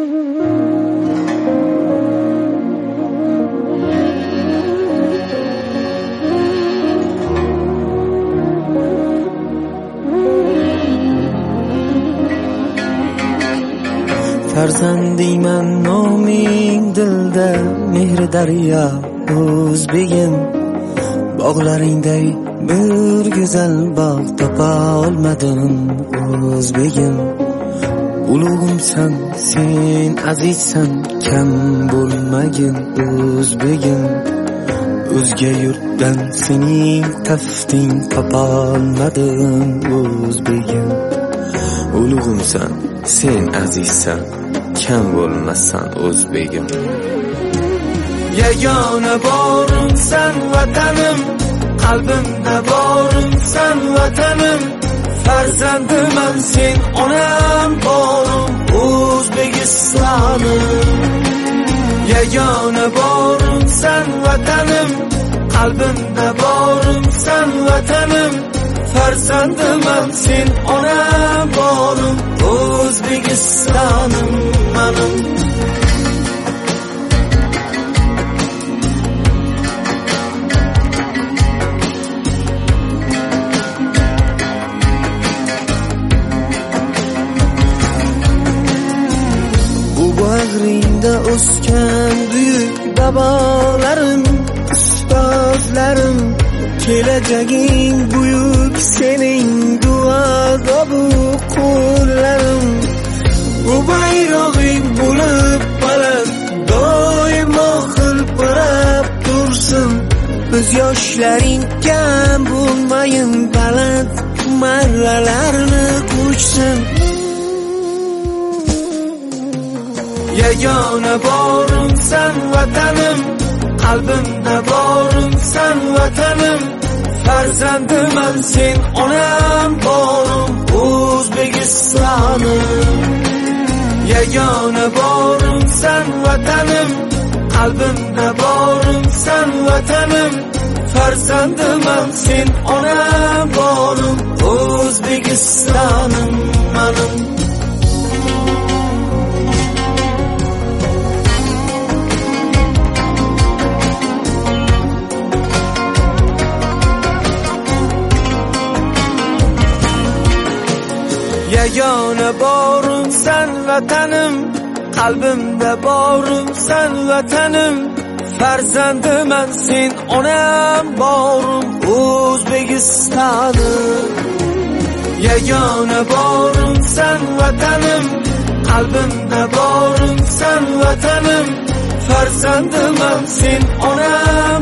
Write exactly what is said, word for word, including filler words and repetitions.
Farzandiyman noming dilda mehri daryo o'zbegim, bog'laringday bir go'zal bog' topa olmadim o'zbegim. Ulug'imsan sen, azizsan, kam bo'lmagin o'zbegim. O'zga yurtdan sening tafting topolmadim o'zbegim. Ulug'imsan sen, azizsan, kam bo'lmasan o'zbegim. Yagona borimsan vatanim, qalbimda borimsan vatanim. Farzandiman sen, onam borim O'zbekistonim. Yagona borimsan vatanim, qalbimda borimsan vatanim. Farzandiman sen, onam borim O'zbekistonim menim. Bag'ringda o'sgan buyuk babolarim, ustozlarim, kelajaging buyuk sening duoda bu qo'llarim. Bu bayrog'ing bo'lib baland, doimo hilpirab tursin. Biz yoshlaring kam bo'lmayin, baland marralarni quchsin. Yagona borimsan vatanim, qalbimda borimsan vatanim. Farzandiman sen, onam borim O'zbekistonim. Yagona borimsan vatanim, qalbimda borimsan vatanim. Farzandiman sen, onam borim O'zbekistonim menim. Yagona borimsan vatanim, qalbimda borimsan vatanim. Farzandiman sen, onam borim O'zbekistonim. Yagona borimsan vatanim, qalbimda borimsan vatanim. Farzandiman sen, onam